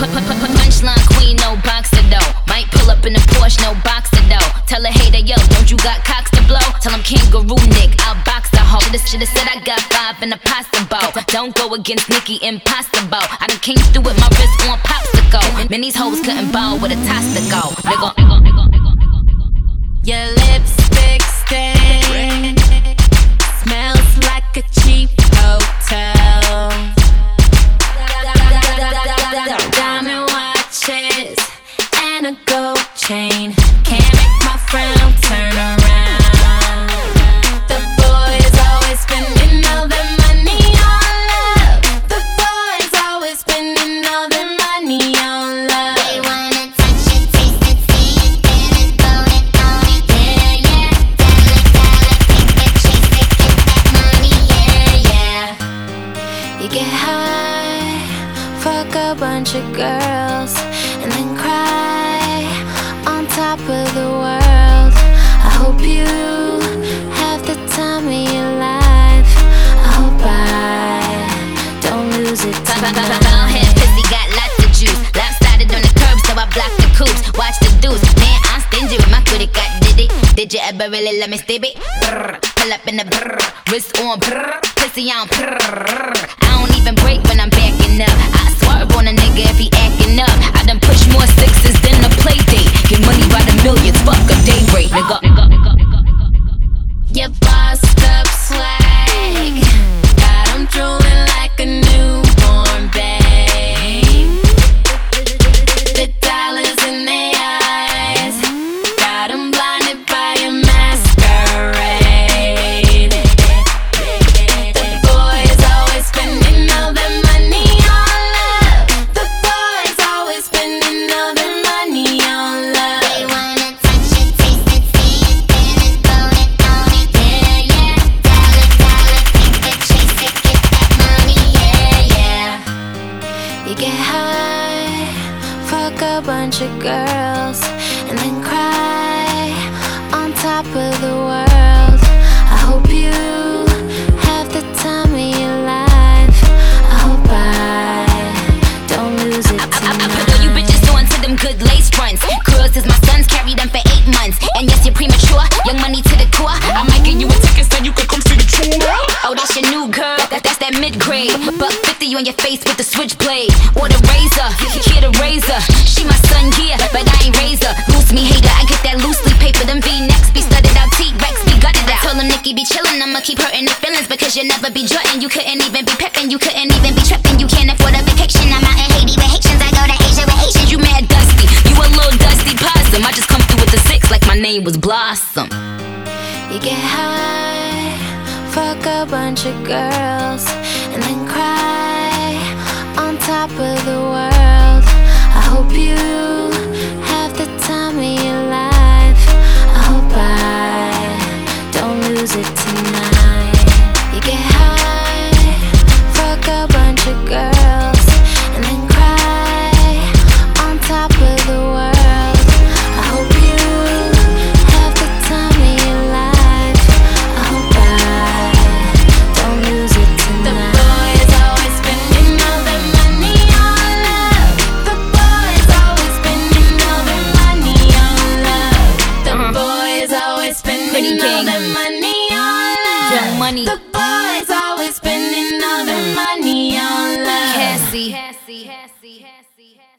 Punchline queen, no boxer though. Might pull up in a Porsche, no boxer though. Tell a hater, yo, don't you got cocks to blow? Tell him kangaroo Nick, I'll box the hoe. Shoulda said I got 5 in the pasta bowl. Don't go against Nicki, impossible. I done came through with my wrist on popsicle. Man, these hoes couldn't bowl with a toss to go. Your lipstick stain smells like a cheap hotel. Diamond watches and a gold chain can't make my frown turn around. The boys always spending all their money on love. The boys always spending all their money on love. They wanna touch it, taste it, see it, feel it, blow it, own it, yeah, yeah. Dollar, pick it, chase it, get that money, yeah, yeah. You get high, fuck a bunch of girls, and then cry on top of the world. I hope you have the time of your life. I hope I don't lose it tonight. Ballhead pussy got lots of juice. Lopsided on the curb, so I block the coops. Watch the deuce, man, I'm stingy with my credit card. Did you ever really let me stay it? Pull up in the brr, wrist on brr, pussy on brr. I don't even break when I'm backing up. I swerve on a nigga if he acting up. I done push more sixes than a play date. Get money by the millions, fuck a day rate, nigga. Your bossed up swag got 'em drooling like a newborn babe. The dollars in their eyes got 'em blinded by a masquerade. The boys always spending all their money on love. The boys always spending all their money on love. They wanna touch it, taste it, see it, feel it, blow it, own it, yeah, yeah. Dollar, pick it, chase it, get that money, yeah, yeah. You get high, fuck a bunch of girls, and then cry on top of the world. I hope you have the time of your life. I hope I don't lose it I put all tonight. you bitches on to them good lace fronts. Girls is my sons, carry them for 8 months. And yes, you're premature, young money to the core. I might give you a ticket so you could come see the tour. Oh, that's your new girl, that's that mid-grade. Buck 50 on your face with the switchblade. Or the razor, here the razor. She my son, yeah, but I ain't razor. Loose me hater, I get that loosely paper. Them V-necks be studded out, T-Rex be gutted out. Told them Nicki be chillin', I'ma keep hurting the feelings. Because you never be jutting, you couldn't even be peppin', you couldn't even be trippin'. You can't afford a vacation, I'm out in Haiti with Haitians. I go to Asia with Haitians. You mad dusty, you a little dusty possum. I just come through with the 6 like my name was Blossom. You get high, fuck a bunch of girls, and then cry on top of the world. I hope you have the time of your life. I hope I don't lose it tonight. You get high, fuck a bunch of girls, and then cry on top of the world. I hope you have the time of your life. I hope I don't lose it tonight. The boys always spending all their money on love. The boys always spending all their money on love. The boys always spending all their money on love. Young money. The boys always spending all their money on love. Cassie.